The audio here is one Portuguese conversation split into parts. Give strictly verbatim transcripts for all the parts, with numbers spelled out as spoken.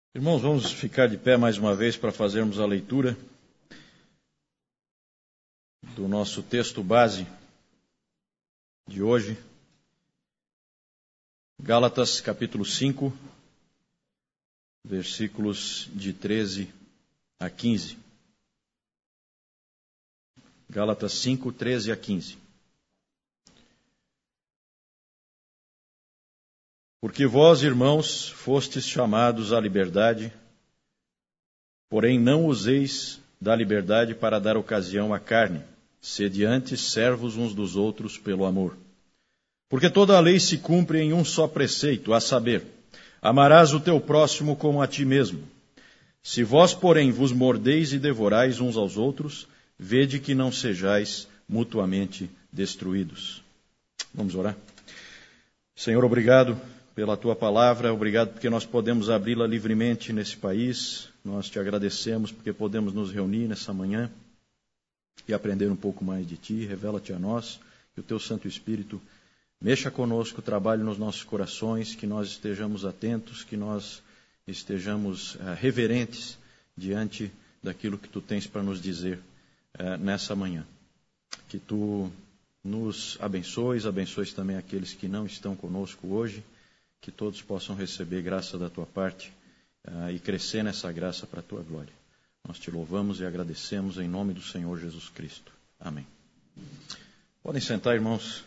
Irmãos, vamos ficar de pé mais uma vez para fazermos a leitura do nosso texto base de hoje. Gálatas, capítulo cinco, versículos de treze a quinze. Gálatas cinco, treze a quinze. Porque vós, irmãos, fostes chamados à liberdade, porém não useis da liberdade para dar ocasião à carne, sede antes servos uns dos outros pelo amor. Porque toda a lei se cumpre em um só preceito, a saber, amarás o teu próximo como a ti mesmo. Se vós, porém, vos mordeis e devorais uns aos outros, vede que não sejais mutuamente destruídos. Vamos orar? Senhor, obrigado pela Tua palavra, obrigado porque nós podemos abri-la livremente nesse país. Nós Te agradecemos porque podemos nos reunir nessa manhã e aprender um pouco mais de Ti. Revela-te a nós, que o Teu Santo Espírito mexa conosco, trabalhe nos nossos corações, que nós estejamos atentos, que nós estejamos uh, reverentes diante daquilo que Tu tens para nos dizer uh, nessa manhã. Que Tu nos abençoes, abençoes também aqueles que não estão conosco hoje, que todos possam receber graça da Tua parte uh, e crescer nessa graça para a Tua glória. Nós Te louvamos e agradecemos em nome do Senhor Jesus Cristo. Amém. Podem sentar, irmãos.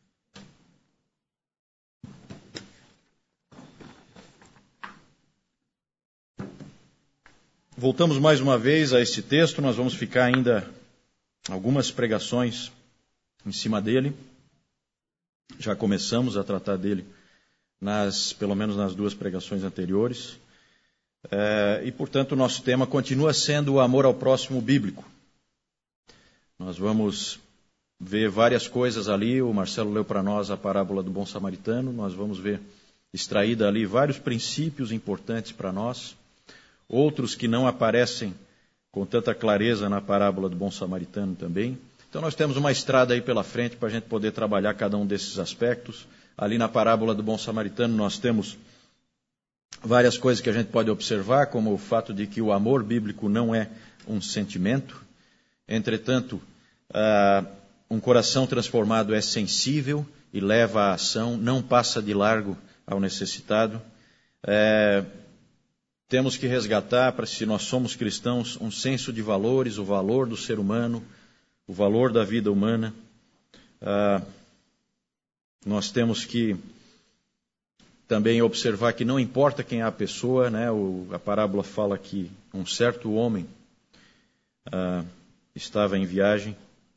Voltamos mais uma vez a esse texto, nós vamos ficar ainda algumas pregações em cima dele. Já começamos a tratar dele Nas, pelo menos nas duas pregações anteriores. É, e, portanto, o nosso tema continua sendo o amor ao próximo bíblico. Nós vamos ver várias coisas ali. O Marcelo leu para nós a parábola do bom samaritano. Nós vamos ver extraída ali vários princípios importantes para nós. Outros que não aparecem com tanta clareza na parábola do bom samaritano também. Então, nós temos uma estrada aí pela frente para a gente poder trabalhar cada um desses aspectos. Ali na parábola do bom samaritano nós temos várias coisas que a gente pode observar, como o fato de que o amor bíblico não é um sentimento. Entretanto, uh, um coração transformado é sensível e leva à ação, não passa de largo ao necessitado. É, temos que resgatar, para se nós somos cristãos, um senso de valores, o valor do ser humano, o valor da vida humana. Uh, Nós temos que também observar que não importa quem é a pessoa, né? O, a parábola fala que um certo homem uh, estava em viagem.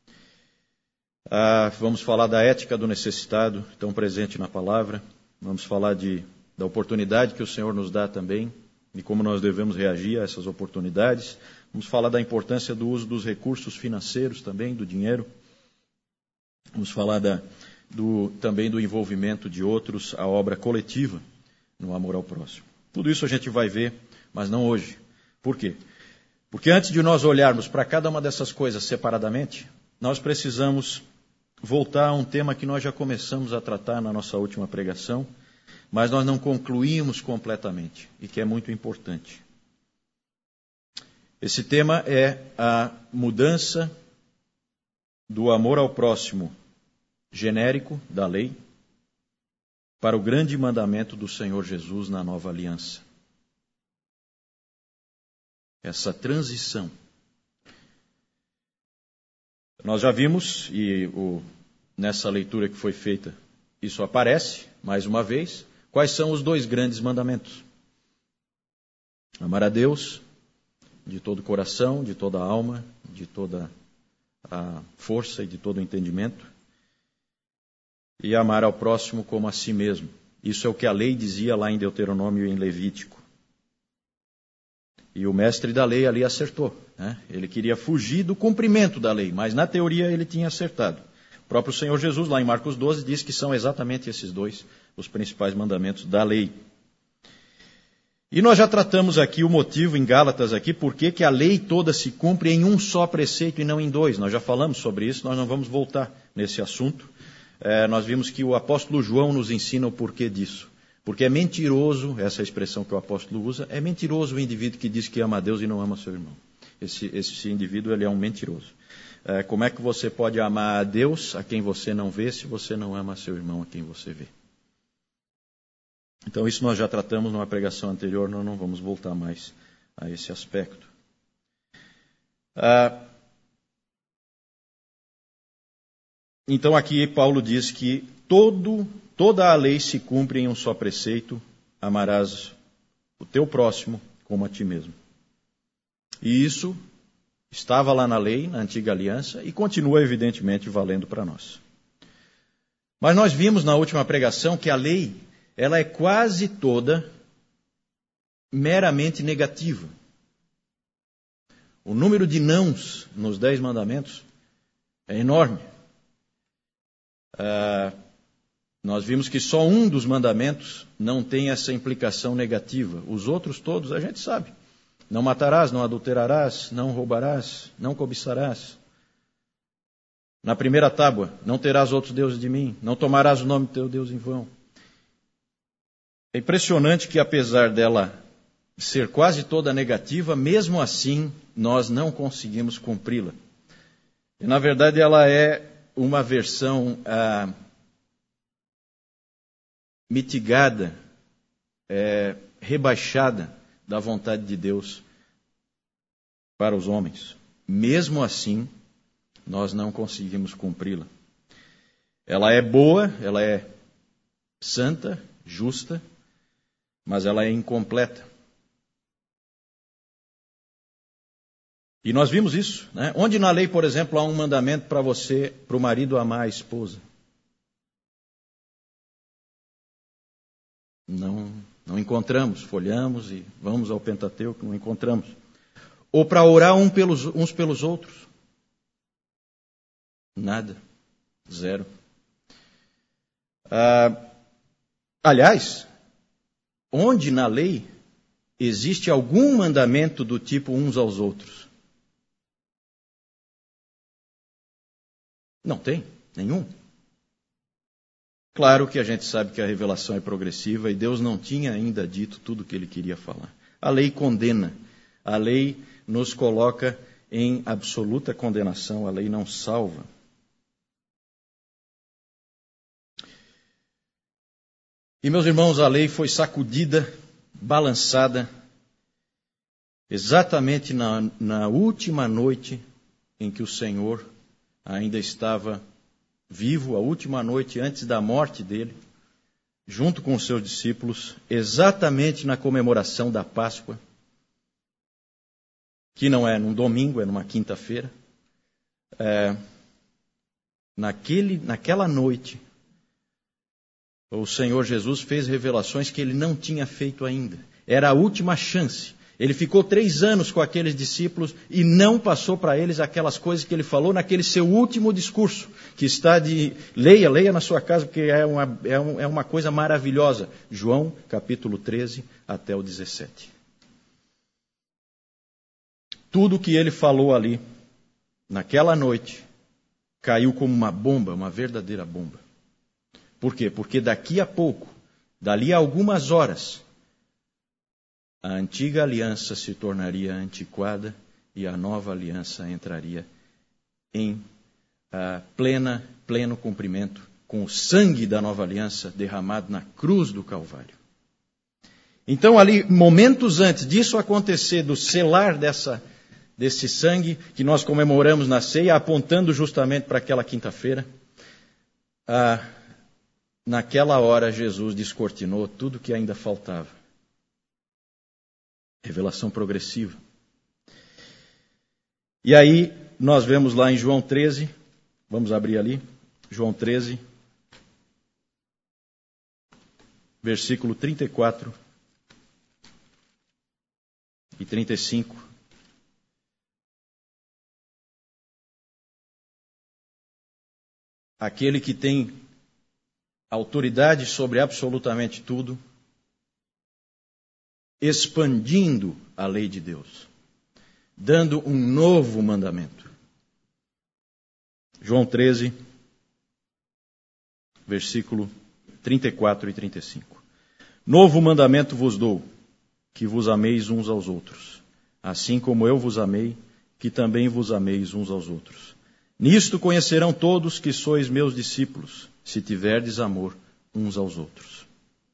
Uh, vamos falar da ética do necessitado, tão presente na palavra. Vamos falar de, da oportunidade que o Senhor nos dá também, e como nós devemos reagir a essas oportunidades. Vamos falar da importância do uso dos recursos financeiros também, do dinheiro. Vamos falar da Do, também do envolvimento de outros, a obra coletiva no amor ao próximo. Tudo isso a gente vai ver, mas não hoje. Por quê? Porque antes de nós olharmos para cada uma dessas coisas separadamente, nós precisamos voltar a um tema que nós já começamos a tratar na nossa última pregação, mas nós não concluímos completamente, e que é muito importante. Esse tema é a mudança do amor ao próximo genérico da lei para o grande mandamento do Senhor Jesus na nova aliança. Essa transição. Nós já vimos, e o, nessa leitura que foi feita, isso aparece, mais uma vez, quais são os dois grandes mandamentos. Amar a Deus de todo o coração, de toda a alma, de toda a força e de todo o entendimento. E amar ao próximo como a si mesmo. Isso é o que a lei dizia lá em Deuteronômio e em Levítico. E o mestre da lei ali acertou, né? Ele queria fugir do cumprimento da lei, mas na teoria ele tinha acertado. O próprio Senhor Jesus, lá em Marcos doze, diz que são exatamente esses dois os principais mandamentos da lei. E nós já tratamos aqui o motivo em Gálatas aqui, por que a lei toda se cumpre em um só preceito e não em dois. Nós já falamos sobre isso, nós não vamos voltar nesse assunto. É, nós vimos que o apóstolo João nos ensina o porquê disso. Porque é mentiroso, essa expressão que o apóstolo usa, é mentiroso o indivíduo que diz que ama a Deus e não ama seu irmão. Esse, esse indivíduo ele é um mentiroso. É, como é que você pode amar a Deus a quem você não vê, se você não ama seu irmão a quem você vê? Então isso nós já tratamos numa pregação anterior, nós não vamos voltar mais a esse aspecto. Ah, então aqui Paulo diz que todo, toda a lei se cumpre em um só preceito: amarás o teu próximo como a ti mesmo. E isso estava lá na lei, na antiga aliança, e continua evidentemente valendo para nós. Mas nós vimos na última pregação que a lei, ela é quase toda meramente negativa. O número de nãos nos dez mandamentos é enorme. Ah, nós vimos que só um dos mandamentos não tem essa implicação negativa. Os outros todos a gente sabe. Não matarás, não adulterarás, não roubarás, não cobiçarás. Na primeira tábua, não terás outros deuses de mim, não tomarás o nome do teu Deus em vão. É impressionante que, apesar dela ser quase toda negativa, mesmo assim nós não conseguimos cumpri-la. E, na verdade, ela é uma versão ah, mitigada, é, rebaixada da vontade de Deus para os homens. Mesmo assim, nós não conseguimos cumpri-la. Ela é boa, ela é santa, justa, mas ela é incompleta. E nós vimos isso, né? Onde na lei, por exemplo, há um mandamento para você, para o marido amar a esposa? Não, não encontramos, folhamos e vamos ao Pentateuco, não encontramos. Ou para orar um pelos, uns pelos outros? Nada, zero. Ah, aliás, onde na lei existe algum mandamento do tipo uns aos outros? Não tem, nenhum. Claro que a gente sabe que a revelação é progressiva e Deus não tinha ainda dito tudo o que ele queria falar. A lei condena, a lei nos coloca em absoluta condenação, a lei não salva. E, meus irmãos, a lei foi sacudida, balançada, exatamente na, na última noite em que o Senhor ainda estava vivo, a última noite antes da morte dele, junto com os seus discípulos, exatamente na comemoração da Páscoa, que não é num domingo, é numa quinta-feira. É, naquele, naquela noite, o Senhor Jesus fez revelações que ele não tinha feito ainda. Era a última chance. Ele ficou três anos com aqueles discípulos e não passou para eles aquelas coisas que ele falou naquele seu último discurso, que está de... Leia, leia na sua casa, porque é uma, é, um, é uma coisa maravilhosa. João, capítulo treze, até o dezessete. Tudo o que ele falou ali, naquela noite, caiu como uma bomba, uma verdadeira bomba. Por quê? Porque daqui a pouco, dali a algumas horas, a antiga aliança se tornaria antiquada e a nova aliança entraria em uh, plena, pleno cumprimento com o sangue da nova aliança derramado na cruz do Calvário. Então, ali, momentos antes disso acontecer, do selar dessa, desse sangue que nós comemoramos na ceia, apontando justamente para aquela quinta-feira, uh, naquela hora Jesus descortinou tudo que ainda faltava. Revelação progressiva. E aí, nós vemos lá em João treze, vamos abrir ali, João treze, versículo trinta e quatro e trinta e cinco. Aquele que tem autoridade sobre absolutamente tudo, expandindo a lei de Deus, dando um novo mandamento. João treze, versículo trinta e quatro e trinta e cinco. Novo mandamento vos dou, que vos ameis uns aos outros, assim como eu vos amei, que também vos ameis uns aos outros. Nisto conhecerão todos que sois meus discípulos, se tiverdes amor uns aos outros.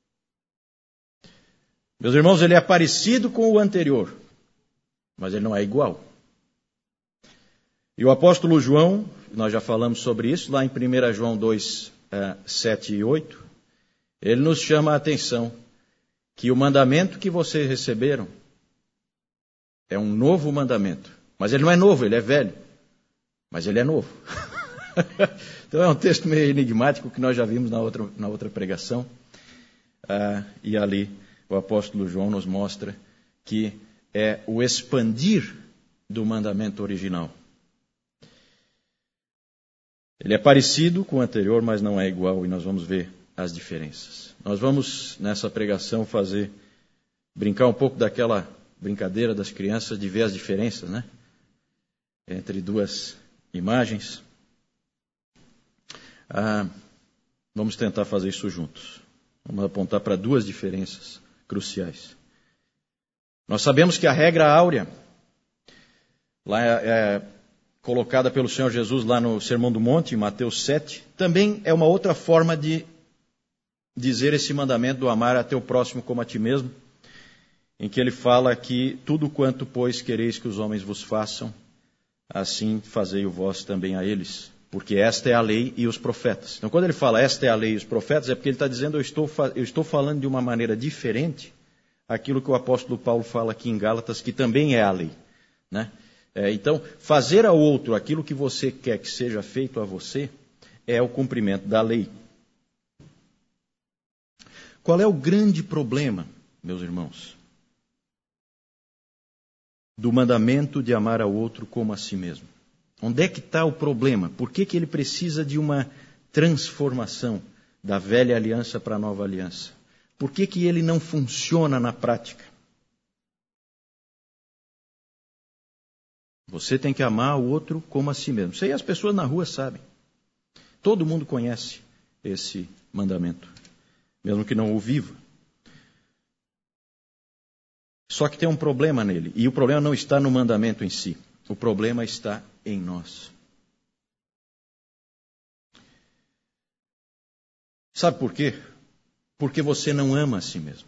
Meus irmãos, ele é parecido com o anterior, mas ele não é igual. E o apóstolo João, nós já falamos sobre isso, lá em primeira João dois, sete e oito, ele nos chama a atenção que o mandamento que vocês receberam é um novo mandamento. Mas ele não é novo, ele é velho. Mas ele é novo. Então é um texto meio enigmático que nós já vimos na outra, na outra pregação. Ah, e ali o apóstolo João nos mostra que é o expandir do mandamento original. Ele é parecido com o anterior, mas não é igual, e nós vamos ver as diferenças. Nós vamos, nessa pregação, fazer, brincar um pouco daquela brincadeira das crianças de ver as diferenças, né? Entre duas imagens. Ah, vamos tentar fazer isso juntos. Vamos apontar para duas diferenças cruciais. Nós sabemos que a regra áurea, lá é, é colocada pelo Senhor Jesus lá no Sermão do Monte, em Mateus sete, também é uma outra forma de dizer esse mandamento do amar a teu próximo como a ti mesmo, em que ele fala que tudo quanto, pois, quereis que os homens vos façam, assim fazei o vós também a eles, porque esta é a lei e os profetas. Então, quando ele fala esta é a lei e os profetas, é porque ele está dizendo eu estou, eu estou falando de uma maneira diferente aquilo que o apóstolo Paulo fala aqui em Gálatas, que também é a lei, né? É, então, fazer ao outro aquilo que você quer que seja feito a você é o cumprimento da lei. Qual é o grande problema, meus irmãos, do mandamento de amar ao outro como a si mesmo? Onde é que está o problema? Por que que ele precisa de uma transformação da velha aliança para a nova aliança? Por que que ele não funciona na prática? Você tem que amar o outro como a si mesmo. Isso aí as pessoas na rua sabem. Todo mundo conhece esse mandamento, mesmo que não o viva. Só que tem um problema nele, e o problema não está no mandamento em si. O problema está em nós. Sabe por quê? Porque você não ama a si mesmo.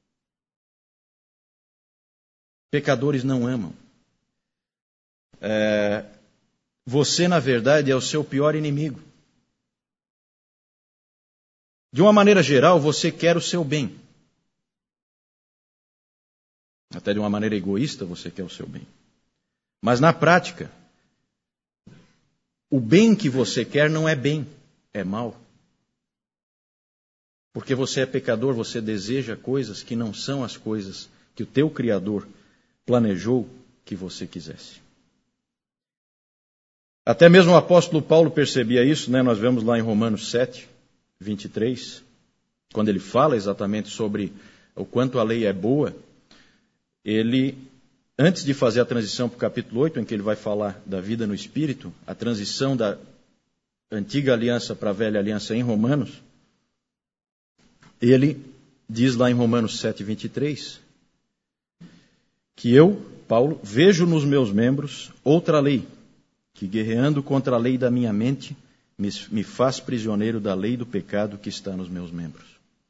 Pecadores não amam. É, você, na verdade, é o seu pior inimigo. De uma maneira geral, você quer o seu bem. Até de uma maneira egoísta, você quer o seu bem. Mas na prática, o bem que você quer não é bem, é mal. Porque você é pecador, você deseja coisas que não são as coisas que o teu Criador planejou que você quisesse. Até mesmo o apóstolo Paulo percebia isso, né? Nós vemos lá em Romanos sete, vinte e três, quando ele fala exatamente sobre o quanto a lei é boa, ele, antes de fazer a transição para o capítulo oito, em que ele vai falar da vida no Espírito, a transição da antiga aliança para a velha aliança em Romanos, ele diz lá em Romanos sete, vinte e três, que eu, Paulo, vejo nos meus membros outra lei, que guerreando contra a lei da minha mente, me, me faz prisioneiro da lei do pecado que está nos meus membros.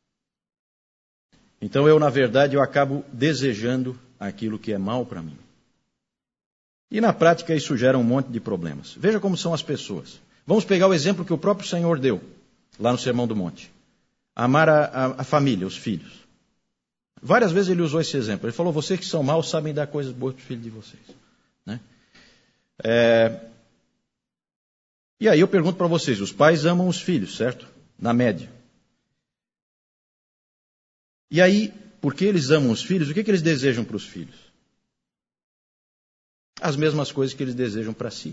Então eu, na verdade, eu acabo desejando aquilo que é mal para mim. E na prática isso gera um monte de problemas. Veja como são as pessoas. Vamos pegar o exemplo que o próprio Senhor deu, lá no Sermão do Monte. Amar a, a, a família, os filhos. Várias vezes ele usou esse exemplo. Ele falou, vocês que são maus sabem dar coisas boas para os filhos de vocês. Né? É... E aí eu pergunto para vocês, os pais amam os filhos, certo? Na média. E aí, porque eles amam os filhos, o que, que eles desejam para os filhos? As mesmas coisas que eles desejam para si.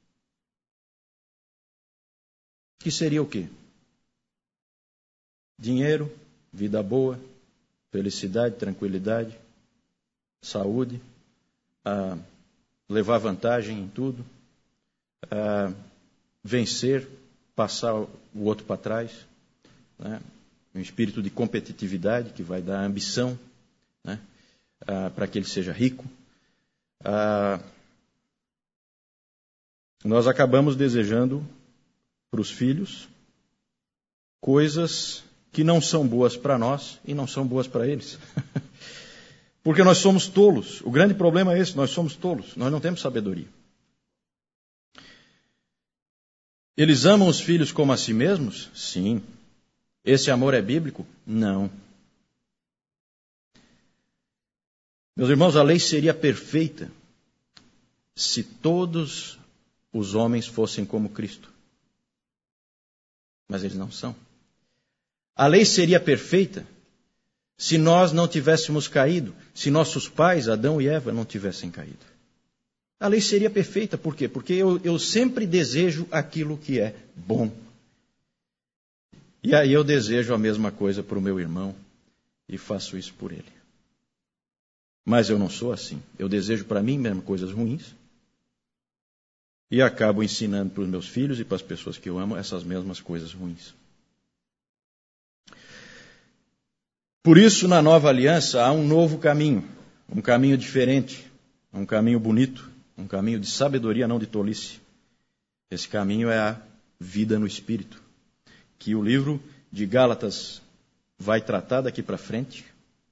Que seria o quê? Dinheiro, vida boa, felicidade, tranquilidade, saúde, ah, levar vantagem em tudo, ah, vencer, passar o outro para trás, né? um espírito de competitividade que vai dar ambição, né, ah, para que ele seja rico. Ah, nós acabamos desejando para os filhos coisas que não são boas para nós e não são boas para eles. Porque nós somos tolos. O grande problema é esse, nós somos tolos, nós não temos sabedoria. Eles amam os filhos como a si mesmos? Sim. Esse amor é bíblico? Não. Meus irmãos, a lei seria perfeita se todos os homens fossem como Cristo. Mas eles não são. A lei seria perfeita se nós não tivéssemos caído, se nossos pais, Adão e Eva, não tivessem caído. A lei seria perfeita, por quê? Porque eu, eu sempre desejo aquilo que é bom. E aí eu desejo a mesma coisa para o meu irmão e faço isso por ele. Mas eu não sou assim. Eu desejo para mim mesmo coisas ruins e acabo ensinando para os meus filhos e para as pessoas que eu amo essas mesmas coisas ruins. Por isso, na nova aliança, há um novo caminho, um caminho diferente, um caminho bonito, um caminho de sabedoria, não de tolice. Esse caminho é a vida no Espírito, que o livro de Gálatas vai tratar daqui para frente,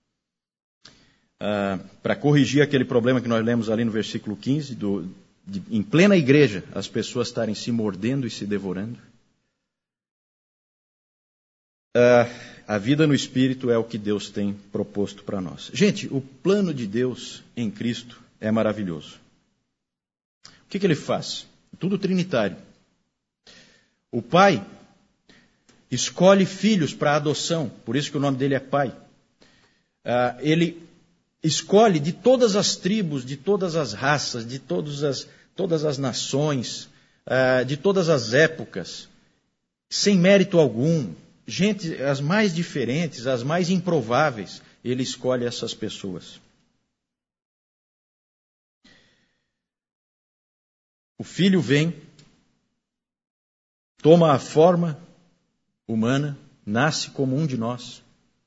uh, para corrigir aquele problema que nós lemos ali no versículo quinze, do, de, em plena igreja, as pessoas estarem se mordendo e se devorando. Uh, a vida no Espírito é o que Deus tem proposto para nós. Gente, o plano de Deus em Cristo é maravilhoso. O que, que ele faz? Tudo trinitário. O Pai escolhe filhos para adoção, por isso que o nome dele é Pai. Uh, ele escolhe de todas as tribos, de todas as raças, de todas as, todas as nações, uh, de todas as épocas, sem mérito algum. Gente, as mais diferentes, as mais improváveis, ele escolhe essas pessoas. O Filho vem, toma a forma humana, nasce como um de nós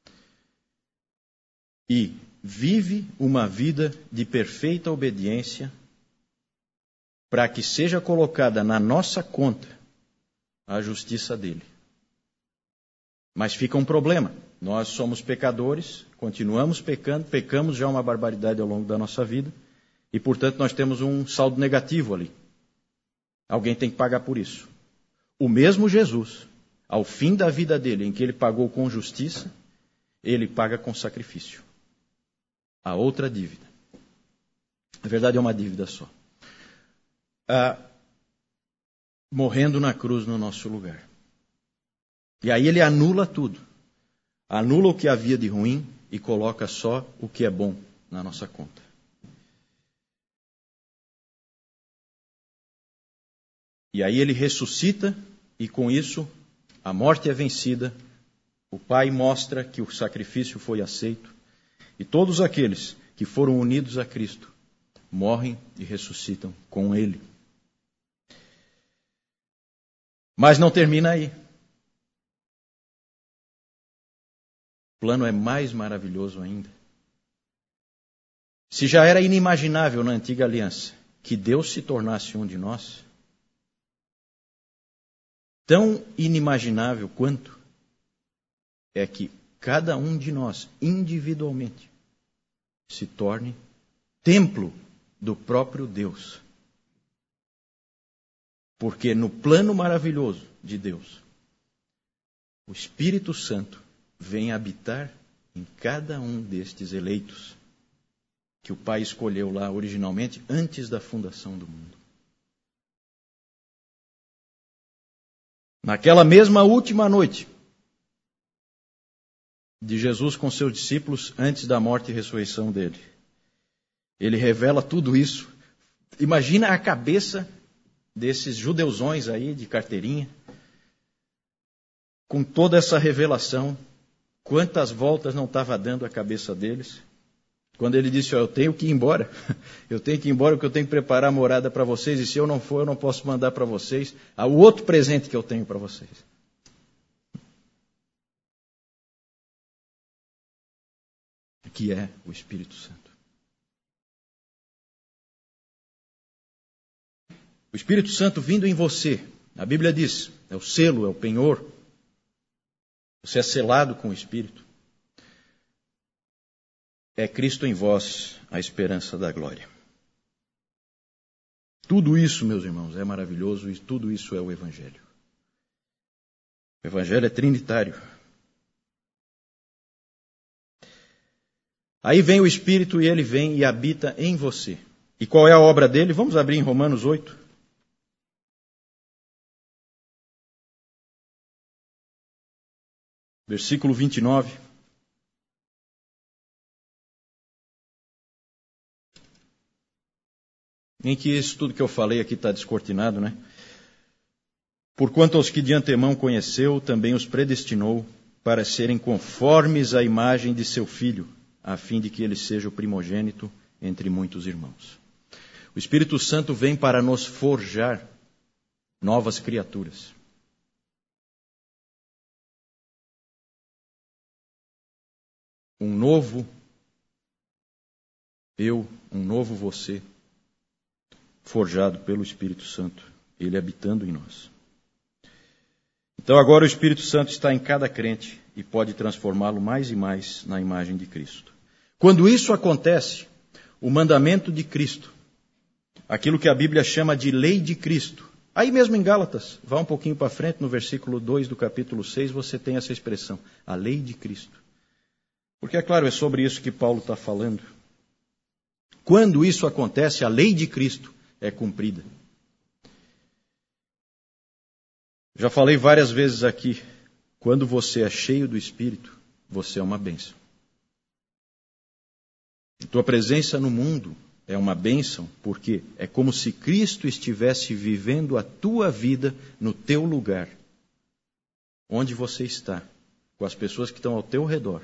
e vive uma vida de perfeita obediência para que seja colocada na nossa conta a justiça dele. Mas fica um problema. Nós somos pecadores, continuamos pecando, pecamos já uma barbaridade ao longo da nossa vida e, portanto, nós temos um saldo negativo ali. Alguém tem que pagar por isso. O mesmo Jesus, ao fim da vida dele, em que ele pagou com justiça, ele paga com sacrifício. A outra dívida. Na verdade, é uma dívida só. Ah, morrendo na cruz no nosso lugar. E aí ele anula tudo. Anula o que havia de ruim e coloca só o que é bom na nossa conta. E aí ele ressuscita e com isso a morte é vencida. O Pai mostra que o sacrifício foi aceito. E todos aqueles que foram unidos a Cristo morrem e ressuscitam com Ele. Mas não termina aí. O plano é mais maravilhoso ainda. Se já era inimaginável na antiga aliança que Deus se tornasse um de nós, tão inimaginável quanto é que cada um de nós, individualmente, se torne templo do próprio Deus. Porque no plano maravilhoso de Deus, o Espírito Santo vem habitar em cada um destes eleitos que o Pai escolheu lá originalmente antes da fundação do mundo. Naquela mesma última noite de Jesus com seus discípulos antes da morte e ressurreição dele, ele revela tudo isso. Imagina a cabeça desses judeuzões aí de carteirinha, com toda essa revelação. Quantas voltas não estava dando a cabeça deles, quando ele disse, ó, eu tenho que ir embora, eu tenho que ir embora porque eu tenho que preparar a morada para vocês, e se eu não for, eu não posso mandar para vocês o outro presente que eu tenho para vocês. que é o Espírito Santo. O Espírito Santo vindo em você, a Bíblia diz, é o selo, é o penhor. Você é selado com o Espírito. É Cristo em vós, a esperança da glória. Tudo isso, meus irmãos, é maravilhoso e tudo isso é o Evangelho. O Evangelho é trinitário. Aí vem o Espírito e ele vem e habita em você. E qual é a obra dele? Vamos abrir em Romanos oito. Versículo vinte e nove. Em que isso tudo que eu falei aqui está descortinado, né? Porquanto aos que de antemão conheceu, também os predestinou para serem conformes à imagem de seu Filho, a fim de que ele seja o primogênito entre muitos irmãos. O Espírito Santo vem para nos forjar novas criaturas. Um novo eu, um novo você, forjado pelo Espírito Santo, ele habitando em nós. Então agora o Espírito Santo está em cada crente e pode transformá-lo mais e mais na imagem de Cristo. Quando isso acontece, o mandamento de Cristo, aquilo que a Bíblia chama de lei de Cristo, aí mesmo em Gálatas, vá um pouquinho para frente, no versículo dois do capítulo seis, você tem essa expressão, a lei de Cristo. Porque, é claro, é sobre isso que Paulo está falando. Quando isso acontece, a lei de Cristo é cumprida. Já falei várias vezes aqui, quando você é cheio do Espírito, você é uma bênção. A tua presença no mundo é uma bênção, porque é como se Cristo estivesse vivendo a tua vida no teu lugar, onde você está, com as pessoas que estão ao teu redor.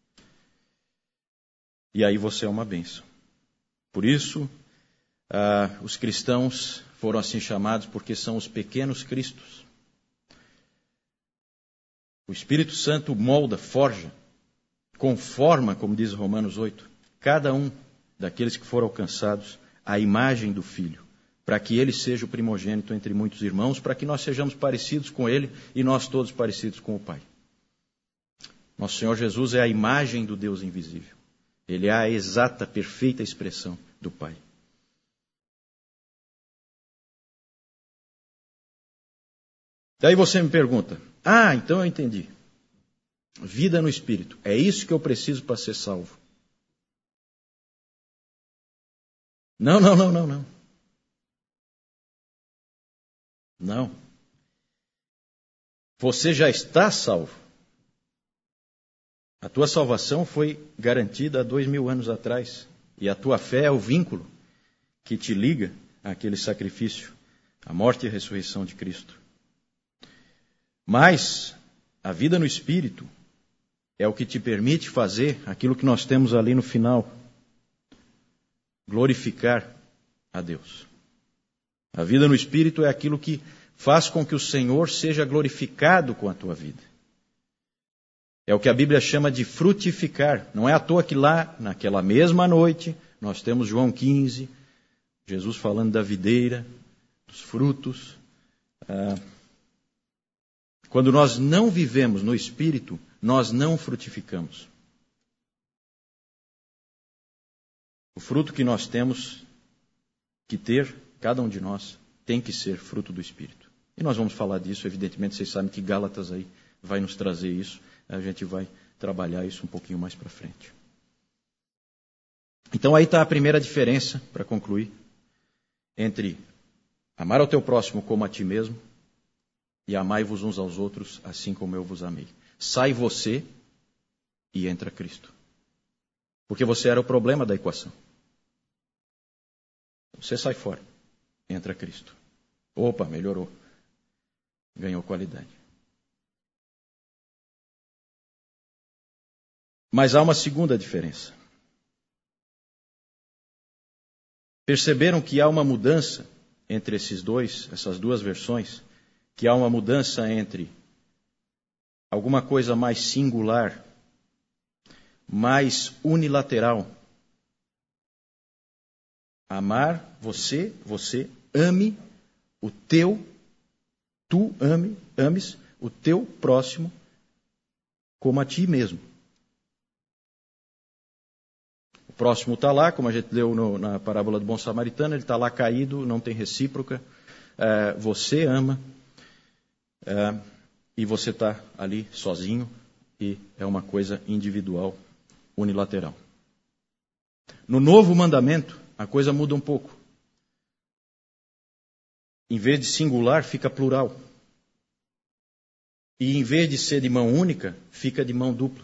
E aí você é uma bênção. Por isso, ah, os cristãos foram assim chamados porque são os pequenos cristos. O Espírito Santo molda, forja, conforma, como diz Romanos oito, cada um daqueles que foram alcançados à imagem do Filho, para que ele seja o primogênito entre muitos irmãos, para que nós sejamos parecidos com ele e nós todos parecidos com o Pai. Nosso Senhor Jesus é a imagem do Deus invisível. Ele é a exata, perfeita expressão do Pai. Daí você me pergunta, ah, então eu entendi. Vida no Espírito, é isso que eu preciso para ser salvo. Não, não, não, não, não. Não. Você já está salvo. A tua salvação foi garantida há dois mil anos atrás. E a tua fé é o vínculo que te liga àquele sacrifício, a morte e a ressurreição de Cristo. Mas a vida no Espírito é o que te permite fazer aquilo que nós temos ali no final. Glorificar a Deus. A vida no Espírito é aquilo que faz com que o Senhor seja glorificado com a tua vida. É o que a Bíblia chama de frutificar. Não é à toa que lá, naquela mesma noite, nós temos João quinze, Jesus falando da videira, dos frutos. Ah, quando nós não vivemos no Espírito, nós não frutificamos. O fruto que nós temos que ter, cada um de nós, tem que ser fruto do Espírito. E nós vamos falar disso, evidentemente, vocês sabem que Gálatas aí vai nos trazer isso. A gente vai trabalhar isso um pouquinho mais para frente. Então aí está a primeira diferença, para concluir, entre amar ao teu próximo como a ti mesmo e amai-vos uns aos outros assim como eu vos amei. Sai você e entra Cristo. Porque você era o problema da equação. Você sai fora, entra Cristo. Opa, melhorou. Ganhou qualidade. Mas há uma segunda diferença. Perceberam que há uma mudança entre esses dois, essas duas versões, que há uma mudança entre alguma coisa mais singular, mais unilateral. Amar você, você ame o teu, tu ame, ames o teu próximo como a ti mesmo. O próximo está lá, como a gente leu no, na parábola do bom samaritano, ele está lá caído, não tem recíproca. É, você ama é, e você está ali sozinho e é uma coisa individual, unilateral. No novo mandamento, a coisa muda um pouco. Em vez de singular, fica plural. E em vez de ser de mão única, fica de mão dupla.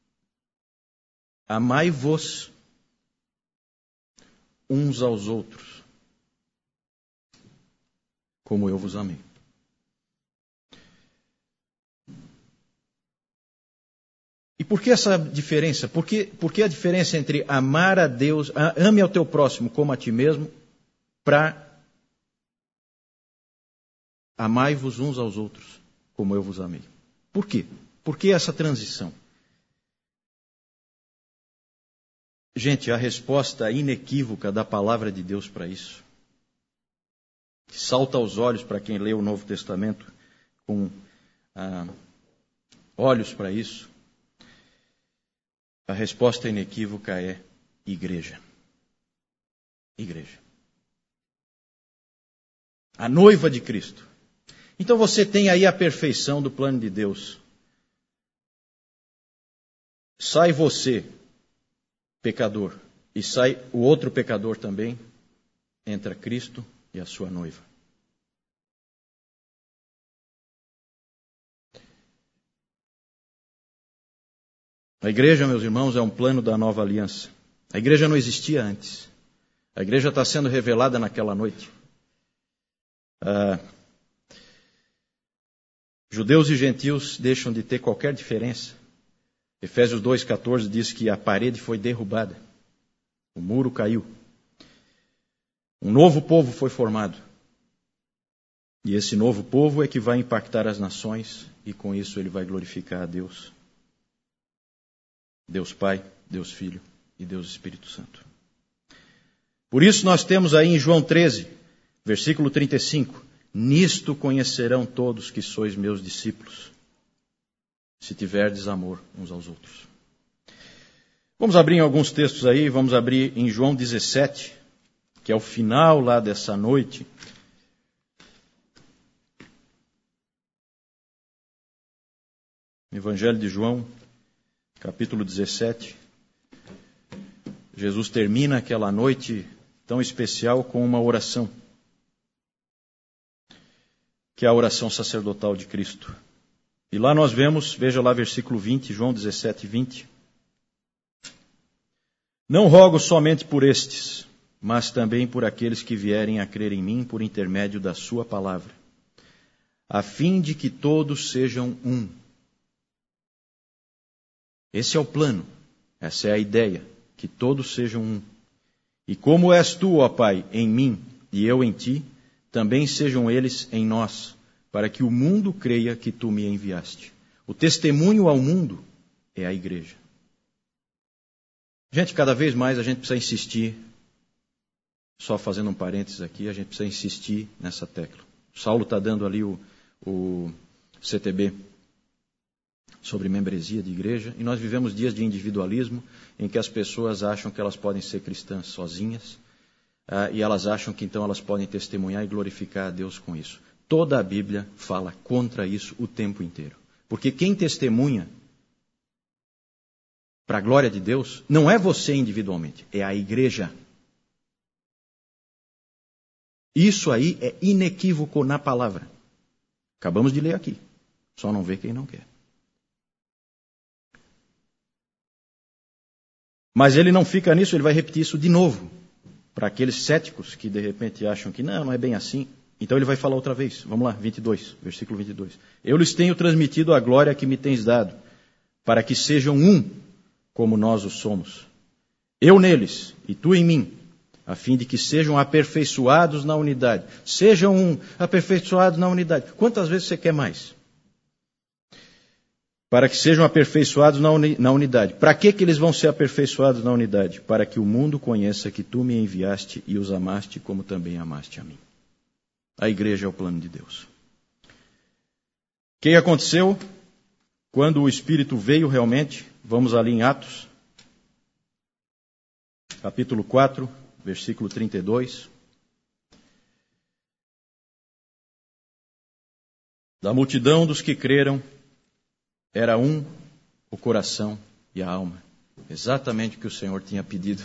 Amai-vos uns aos outros, como eu vos amei. E por que essa diferença? Por que, por que a diferença entre amar a Deus, ame ao teu próximo como a ti mesmo, para amai-vos uns aos outros, como eu vos amei? Por quê? Por que essa transição? Gente, a resposta inequívoca da palavra de Deus para isso, que salta aos olhos para quem lê o Novo Testamento com ah, olhos para isso, a resposta inequívoca é igreja. Igreja. A noiva de Cristo. Então você tem aí a perfeição do plano de Deus. Sai você, pecador, e sai o outro pecador também, entra Cristo e a sua noiva. A igreja, meus irmãos, é um plano da nova aliança. A igreja não existia antes. A igreja está sendo revelada naquela noite. Ah, judeus e gentios deixam de ter qualquer diferença. Efésios dois, catorze diz que a parede foi derrubada. O muro caiu. Um novo povo foi formado. E esse novo povo é que vai impactar as nações e com isso ele vai glorificar a Deus. Deus Pai, Deus Filho e Deus Espírito Santo. Por isso nós temos aí em João treze, versículo trinta e cinco, nisto conhecerão todos que sois meus discípulos, se tiverdes amor uns aos outros. Vamos abrir em alguns textos aí, vamos abrir em João dezessete, que é o final lá dessa noite. Evangelho de João, capítulo dezessete. Jesus termina aquela noite tão especial com uma oração, que é a oração sacerdotal de Cristo. E lá nós vemos, veja lá versículo vinte, João dezessete, vinte. Não rogo somente por estes, mas também por aqueles que vierem a crer em mim por intermédio da sua palavra, a fim de que todos sejam um. Esse é o plano, essa é a ideia, que todos sejam um. E como és tu, ó Pai, em mim e eu em ti, também sejam eles em nós, para que o mundo creia que tu me enviaste. O testemunho ao mundo é a igreja. Gente, cada vez mais a gente precisa insistir, só fazendo um parênteses aqui, a gente precisa insistir nessa tecla. O Saulo está dando ali o, o C T B sobre membresia de igreja, e nós vivemos dias de individualismo, em que as pessoas acham que elas podem ser cristãs sozinhas, uh, e elas acham que então elas podem testemunhar e glorificar a Deus com isso. Toda a Bíblia fala contra isso o tempo inteiro. Porque quem testemunha para a glória de Deus não é você individualmente, é a igreja. Isso aí é inequívoco na palavra. Acabamos de ler aqui. Só não vê quem não quer. Mas ele não fica nisso, ele vai repetir isso de novo. Para aqueles céticos que de repente acham que não, não é bem assim. Então ele vai falar outra vez. Vamos lá, vinte e dois, versículo vinte e dois. Eu lhes tenho transmitido a glória que me tens dado, para que sejam um, como nós o somos. Eu neles e tu em mim, a fim de que sejam aperfeiçoados na unidade. Sejam um, aperfeiçoados na unidade. Quantas vezes você quer mais? para que sejam aperfeiçoados na, uni, na unidade. Para que, que eles vão ser aperfeiçoados na unidade? Para que o mundo conheça que tu me enviaste e os amaste como também amaste a mim. A igreja é o plano de Deus. O que aconteceu quando o Espírito veio realmente? Vamos ali em Atos, capítulo quatro, versículo trinta e dois. Da multidão dos que creram, era um o coração e a alma. Exatamente o que o Senhor tinha pedido.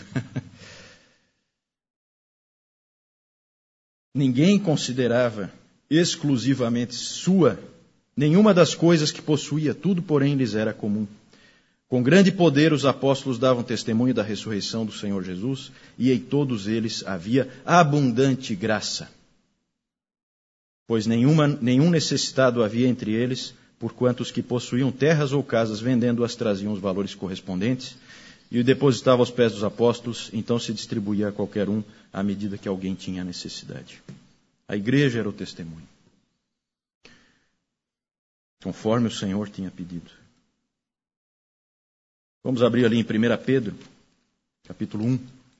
Ninguém considerava exclusivamente sua nenhuma das coisas que possuía, tudo, porém, lhes era comum. Com grande poder os apóstolos davam testemunho da ressurreição do Senhor Jesus, e em todos eles havia abundante graça. Pois nenhuma, nenhum necessitado havia entre eles, porquanto os que possuíam terras ou casas, vendendo-as, traziam os valores correspondentes, e o depositavam aos pés dos apóstolos, então se distribuía a qualquer um à medida que alguém tinha necessidade. A igreja era o testemunho, conforme o Senhor tinha pedido. Vamos abrir ali em primeira Pedro, capítulo um.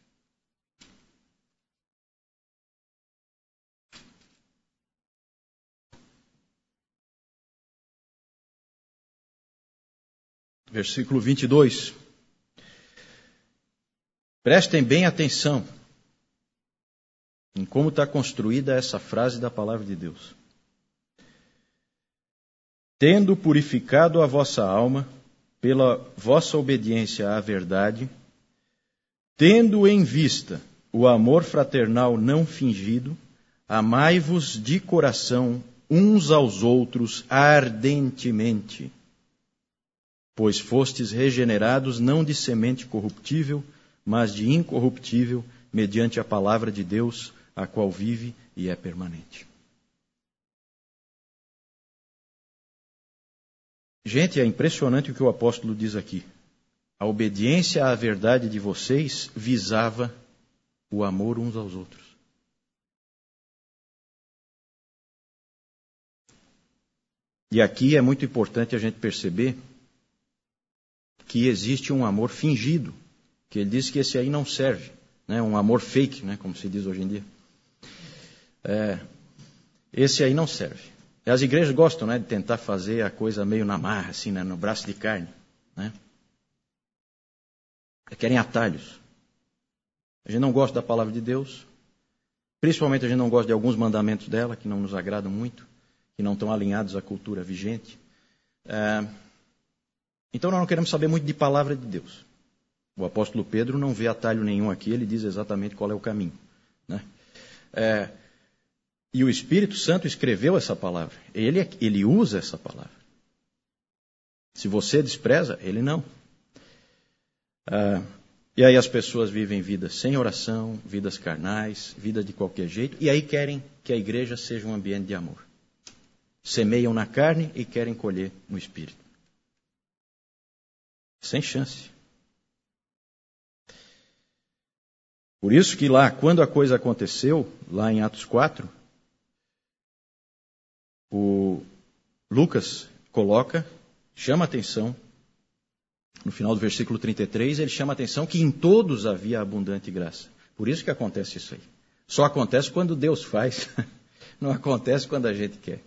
Versículo vinte e dois. Prestem bem atenção em como está construída essa frase da palavra de Deus. Tendo purificado a vossa alma pela vossa obediência à verdade, tendo em vista o amor fraternal não fingido, amai-vos de coração uns aos outros ardentemente, pois fostes regenerados não de semente corruptível, mas de incorruptível, mediante a palavra de Deus, a qual vive e é permanente. Gente, é impressionante o que o apóstolo diz aqui. A obediência à verdade de vocês visava o amor uns aos outros. E aqui é muito importante a gente perceber que existe um amor fingido, que ele diz que esse aí não serve, né? Um amor fake, né? Como se diz hoje em dia. É, esse aí não serve. As igrejas gostam, né, de tentar fazer a coisa meio na marra, assim, né, no braço de carne, né? Querem atalhos. A gente não gosta da palavra de Deus, principalmente a gente não gosta de alguns mandamentos dela, que não nos agradam muito, que não estão alinhados à cultura vigente. É, então nós não queremos saber muito de palavra de Deus. O apóstolo Pedro não vê atalho nenhum aqui, ele diz exatamente qual é o caminho, né? É, e o Espírito Santo escreveu essa palavra. Ele, ele usa essa palavra. Se você despreza, ele não. Ah, e aí as pessoas vivem vidas sem oração, vidas carnais, vida de qualquer jeito, e aí querem que a igreja seja um ambiente de amor. Semeiam na carne e querem colher no Espírito. Sem chance. Por isso que lá, quando a coisa aconteceu, lá em Atos quatro, o Lucas coloca, chama a atenção, no final do versículo trinta e três, ele chama a atenção que em todos havia abundante graça. Por isso que acontece isso aí. Só acontece quando Deus faz, não acontece quando a gente quer.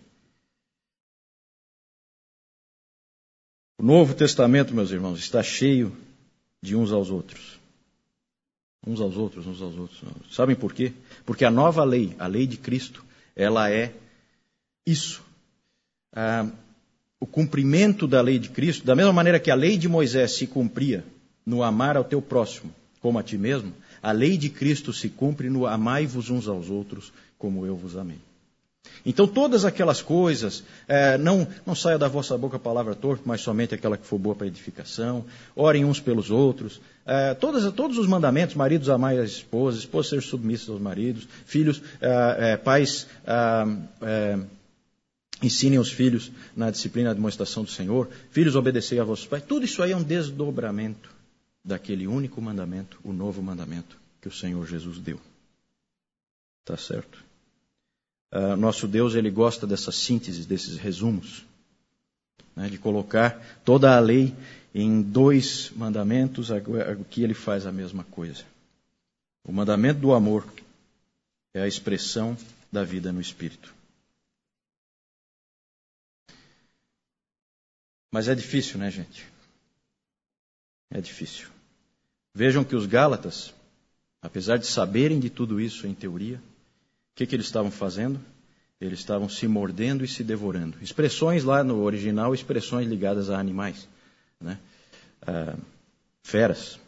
O Novo Testamento, meus irmãos, está cheio de uns aos outros. Uns aos outros, uns aos outros. Sabem por quê? Porque a nova lei, a lei de Cristo, ela é isso. Ah, o cumprimento da lei de Cristo, da mesma maneira que a lei de Moisés se cumpria no amar ao teu próximo como a ti mesmo, a lei de Cristo se cumpre no amai-vos uns aos outros como eu vos amei. Então todas aquelas coisas, é, não, não saia da vossa boca a palavra torpe, mas somente aquela que for boa para edificação, orem uns pelos outros, é, todas, todos os mandamentos, maridos amai as esposas, esposas ser submissas aos maridos, filhos, é, é, pais, é, é, ensinem os filhos na disciplina e demonstração do Senhor, filhos obedecei a vossos pais, tudo isso aí é um desdobramento daquele único mandamento, o novo mandamento que o Senhor Jesus deu. Tá certo? Uh, nosso Deus, ele gosta dessas sínteses, desses resumos. né, de colocar toda a lei em dois mandamentos, aqui ele faz a mesma coisa. O mandamento do amor é a expressão da vida no Espírito. Mas é difícil, né, gente? É difícil. Vejam que os Gálatas, apesar de saberem de tudo isso em teoria, o que, que eles estavam fazendo? Eles estavam se mordendo e se devorando. Expressões lá no original, expressões ligadas a animais, né? Ah, feras.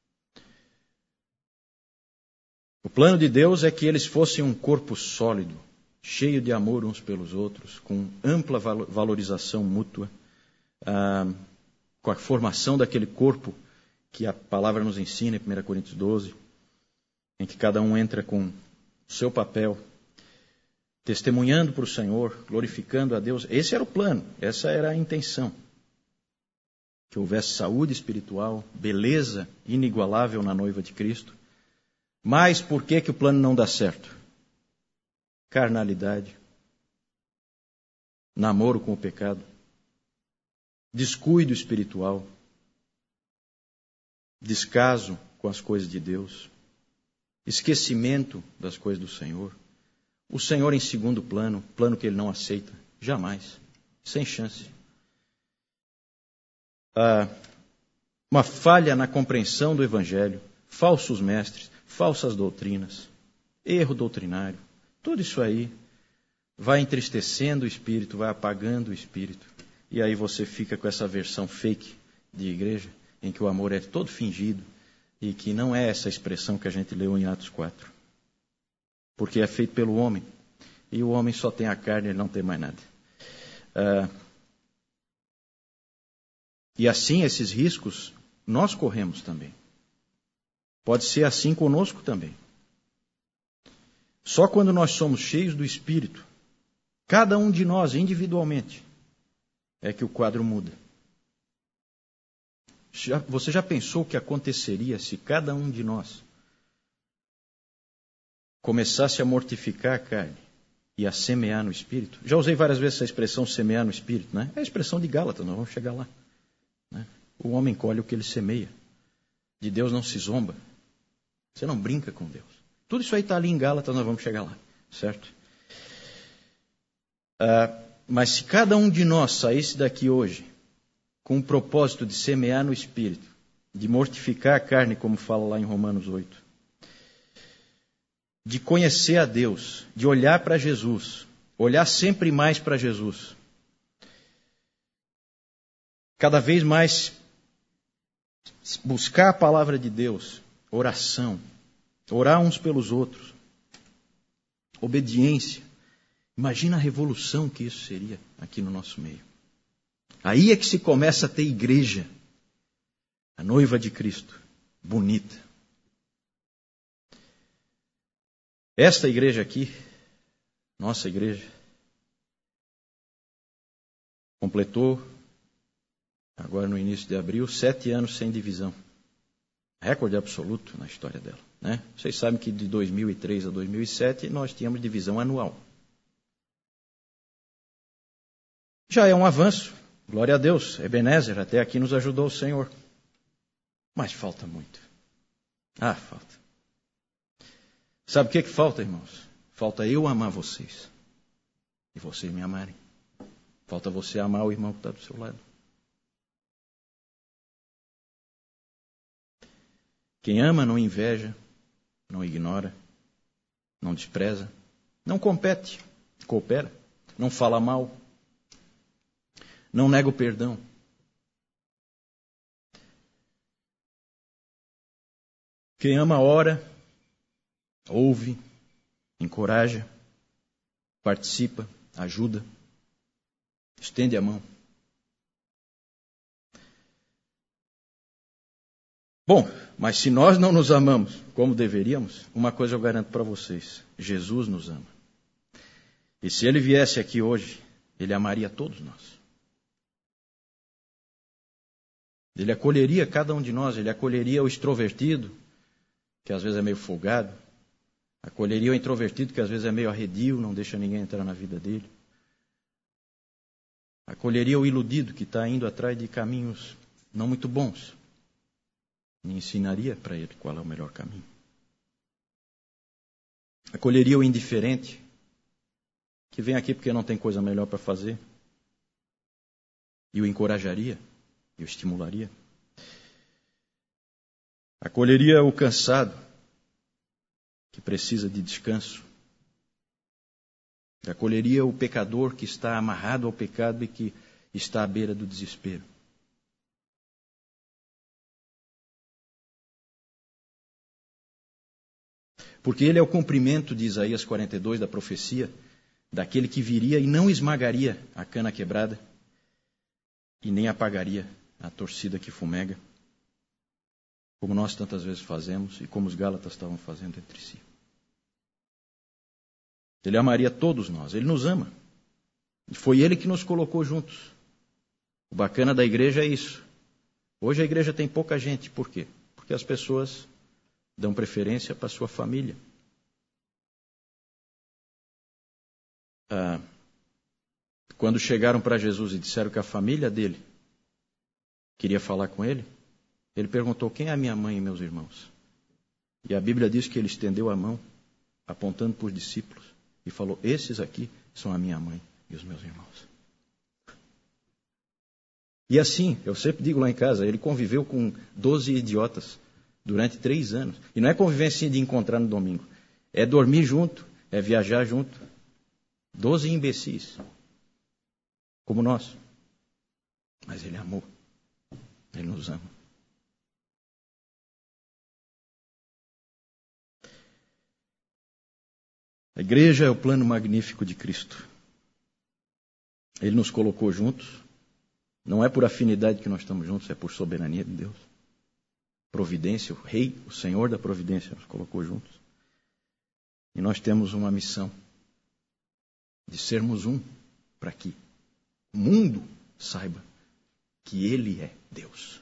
O plano de Deus é que eles fossem um corpo sólido, cheio de amor uns pelos outros, com ampla valorização mútua, ah, com a formação daquele corpo que a palavra nos ensina em primeira Coríntios doze, em que cada um entra com o seu papel, testemunhando para o Senhor, glorificando a Deus. Esse era o plano, essa era a intenção. Que houvesse saúde espiritual, beleza inigualável na noiva de Cristo. Mas por que, que o plano não dá certo? Carnalidade, namoro com o pecado, descuido espiritual, descaso com as coisas de Deus, esquecimento das coisas do Senhor. O Senhor em segundo plano, plano que ele não aceita, jamais, sem chance. Ah, uma falha na compreensão do Evangelho, falsos mestres, falsas doutrinas, erro doutrinário, tudo isso aí vai entristecendo o espírito, vai apagando o espírito, e aí você fica com essa versão fake de igreja, em que o amor é todo fingido, e que não é essa expressão que a gente leu em Atos quatro. Porque é feito pelo homem, e o homem só tem a carne, ele não tem mais nada. Ah, e assim, esses riscos, nós corremos também. Pode ser assim conosco também. Só quando nós somos cheios do Espírito, cada um de nós individualmente, é que o quadro muda. Já, você já pensou o que aconteceria se cada um de nós começasse a mortificar a carne e a semear no Espírito? Já usei várias vezes essa expressão semear no Espírito, né? É a expressão de Gálatas, nós vamos chegar lá, né? O homem colhe o que ele semeia. De Deus não se zomba. Você não brinca com Deus. Tudo isso aí está ali em Gálatas, nós vamos chegar lá, certo? Ah, mas se cada um de nós saísse daqui hoje com o propósito de semear no Espírito, de mortificar a carne, como fala lá em Romanos oito, de conhecer a Deus, de olhar para Jesus, olhar sempre mais para Jesus, cada vez mais buscar a palavra de Deus, oração, orar uns pelos outros, obediência. Imagina a revolução que isso seria aqui no nosso meio. Aí é que se começa a ter igreja, a noiva de Cristo, bonita. Esta igreja aqui, nossa igreja, completou, agora no início de abril, sete anos sem divisão. Recorde absoluto na história dela, né? Vocês sabem que de dois mil e três a dois mil e sete nós tínhamos divisão anual. Já é um avanço, glória a Deus, Ebenezer, até aqui nos ajudou o Senhor. Mas falta muito. Ah, falta. Sabe o que, que falta, irmãos? Falta eu amar vocês e vocês me amarem. Falta você amar o irmão que está do seu lado. Quem ama não inveja, não ignora, não despreza, não compete, coopera, não fala mal, não nega o perdão. Quem ama ora, ouve, encoraja, participa, ajuda, estende a mão. Bom, mas se nós não nos amamos como deveríamos, uma coisa eu garanto para vocês: Jesus nos ama. E se ele viesse aqui hoje, ele amaria todos nós. Ele acolheria cada um de nós, ele acolheria o extrovertido, que às vezes é meio folgado, acolheria o introvertido, que às vezes é meio arredio, não deixa ninguém entrar na vida dele. Acolheria o iludido que está indo atrás de caminhos não muito bons. E ensinaria para ele qual é o melhor caminho. Acolheria o indiferente que vem aqui porque não tem coisa melhor para fazer. E o encorajaria, e o estimularia. Acolheria o cansado que precisa de descanso. Acolheria o pecador que está amarrado ao pecado e que está à beira do desespero. Porque ele é o cumprimento de Isaías quarenta e dois, da profecia, daquele que viria e não esmagaria a cana quebrada e nem apagaria a torcida que fumega, como nós tantas vezes fazemos e como os Gálatas estavam fazendo entre si. Ele amaria todos nós, ele nos ama. E foi ele que nos colocou juntos. O bacana da igreja é isso. Hoje a igreja tem pouca gente, por quê? Porque as pessoas dão preferência para a sua família. Ah, quando chegaram para Jesus e disseram que a família dele queria falar com ele, ele perguntou: quem é a minha mãe e meus irmãos? E a Bíblia diz que ele estendeu a mão, apontando para os discípulos, e falou: esses aqui são a minha mãe e os meus irmãos. E assim, eu sempre digo lá em casa, ele conviveu com doze idiotas durante três anos. E não é convivência de encontrar no domingo. É dormir junto, é viajar junto. Doze imbecis, como nós. Mas ele amou. Ele nos ama. A igreja é o plano magnífico de Cristo. Ele nos colocou juntos. Não é por afinidade que nós estamos juntos, é por soberania de Deus. Providência, o Rei, o Senhor da providência nos colocou juntos. E nós temos uma missão de sermos um para que o mundo saiba que Ele é Deus.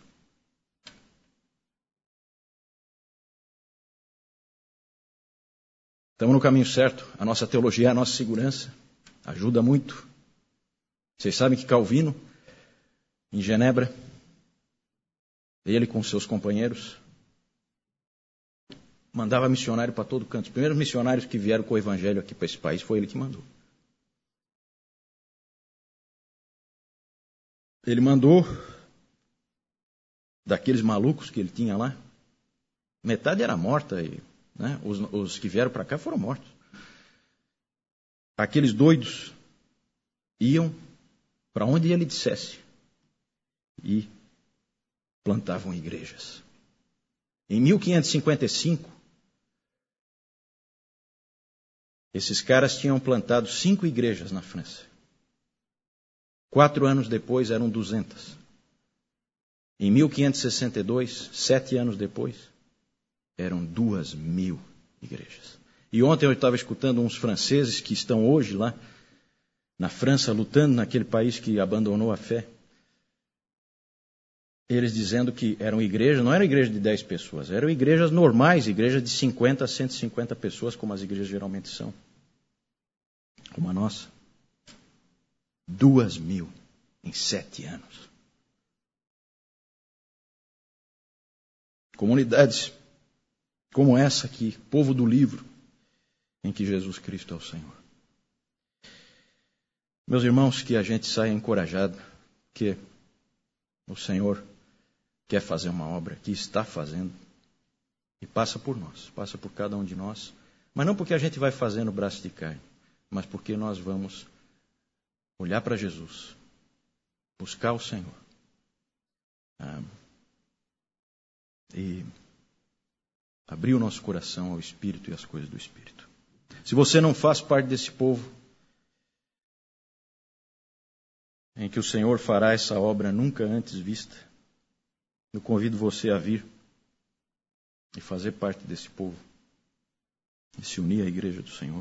Estamos no caminho certo. A nossa teologia é a nossa segurança. Ajuda muito. Vocês sabem que Calvino, em Genebra, ele com seus companheiros, mandava missionário para todo canto. Os primeiros missionários que vieram com o evangelho aqui para esse país foi ele que mandou. Ele mandou daqueles malucos que ele tinha lá, metade era morta, e, né, os, os que vieram para cá foram mortos. Aqueles doidos iam para onde ele dissesse e plantavam igrejas. Em mil quinhentos e cinquenta e cinco, esses caras tinham plantado cinco igrejas na França. Quatro anos depois eram duzentas. Em mil quinhentos e sessenta e dois, sete anos depois, eram duas mil igrejas. E ontem eu estava escutando uns franceses que estão hoje lá na França, lutando naquele país que abandonou a fé. Eles dizendo que eram igrejas, não eram igrejas de dez pessoas, eram igrejas normais, igrejas de cinquenta a cento e cinquenta pessoas, como as igrejas geralmente são. Como a nossa. Duas mil em sete anos. Comunidades como essa aqui, povo do livro, em que Jesus Cristo é o Senhor. Meus irmãos, que a gente saia encorajado, que o Senhor quer fazer uma obra, que está fazendo, e passa por nós, passa por cada um de nós, mas não porque a gente vai fazer no braço de carne, mas porque nós vamos olhar para Jesus, buscar o Senhor, ah, e abrir o nosso coração ao Espírito e às coisas do Espírito. Se você não faz parte desse povo, em que o Senhor fará essa obra nunca antes vista, eu convido você a vir e fazer parte desse povo, e se unir à igreja do Senhor.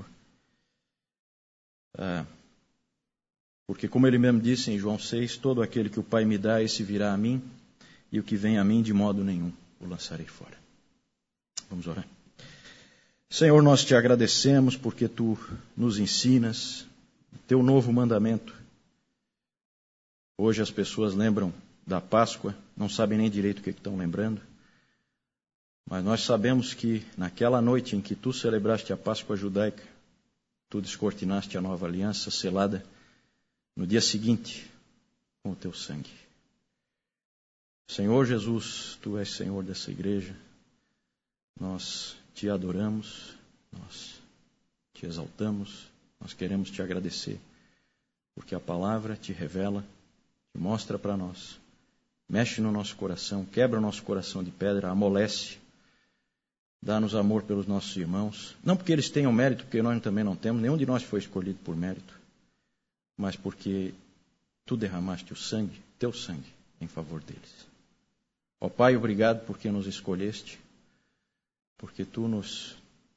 Ah, porque como ele mesmo disse em João seis, todo aquele que o Pai me dá, esse virá a mim, e o que vem a mim, de modo nenhum o lançarei fora. Vamos orar. Senhor, nós te agradecemos porque tu nos ensinas teu novo mandamento, Hoje as pessoas lembram da Páscoa, não sabem nem direito o que estão lembrando, mas nós sabemos que naquela noite em que tu celebraste a Páscoa judaica, tu descortinaste a nova aliança selada no dia seguinte com o teu sangue. Senhor Jesus, tu és Senhor dessa igreja, nós te adoramos, nós te exaltamos, nós queremos te agradecer, porque a palavra te revela, te mostra para nós, mexe no nosso coração, quebra o nosso coração de pedra, amolece, dá-nos amor pelos nossos irmãos, não porque eles tenham mérito, porque nós também não temos, nenhum de nós foi escolhido por mérito, mas porque tu derramaste o sangue, teu sangue, em favor deles. Ó Pai, obrigado porque nos escolheste, porque tu nos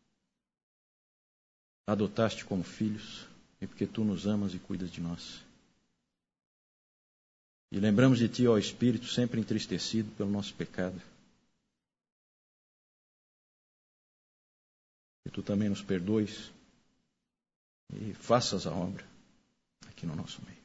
adotaste como filhos e porque tu nos amas e cuidas de nós. E lembramos de ti, ó Espírito, sempre entristecido pelo nosso pecado. Que tu também nos perdoes e faças a obra aqui no nosso meio.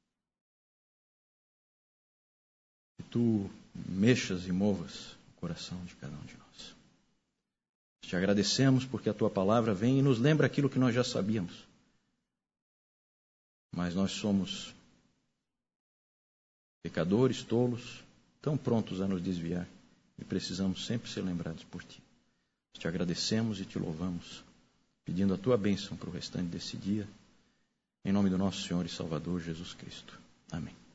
Que tu mexas e movas o coração de cada um de nós. Te agradecemos porque a tua palavra vem e nos lembra aquilo que nós já sabíamos. Mas nós somos pecadores, tolos, tão prontos a nos desviar e precisamos sempre ser lembrados por ti. Te agradecemos e te louvamos, pedindo a tua bênção para o restante desse dia, em nome do nosso Senhor e Salvador Jesus Cristo. Amém.